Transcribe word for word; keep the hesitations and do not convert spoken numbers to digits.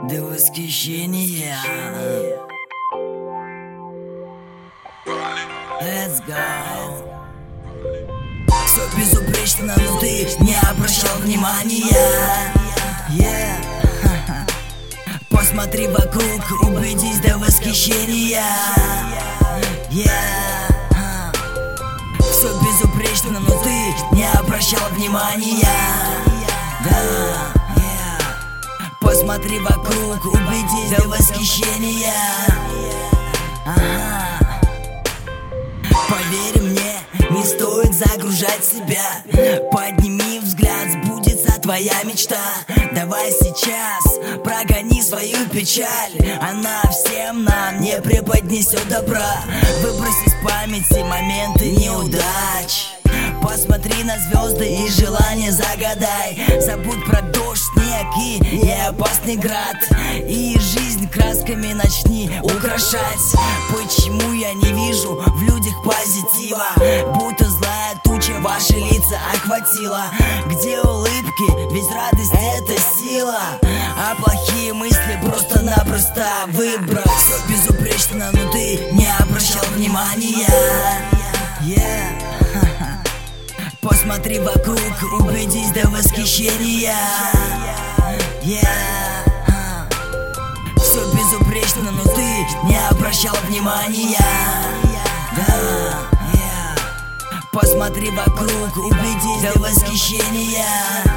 до восхищения. Let's go. Все безупречно, но ты не обращал внимания. Yeah. Посмотри вокруг, убедись до восхищения. Yeah. Все безупречно, но ты не обращал внимания. Да. Посмотри вокруг, убедись до восхищения. Ага. Поверь мне, не стоит загружать себя. Подними взгляд, сбудется твоя мечта. Давай сейчас прогони свою печаль. Она всем нам не преподнесет добра. Выбрось из памяти моменты неудач. Посмотри на звезды и желание загадай. Забудь про дождь, снег и, и опасный град. И жизнь красками начни украшать. Почему я не вижу в людях позитива? Будто злая туча ваши лица охватила. Где улыбки? Ведь радость это сила. А плохие мысли просто-напросто выбрось. Все безупречно, но ты не обращал внимания. Yeah. Посмотри вокруг, убедись до восхищения. Yeah. Все безупречно, но ты не обращал внимания. Да. Yeah. Посмотри вокруг, убедись до восхищения.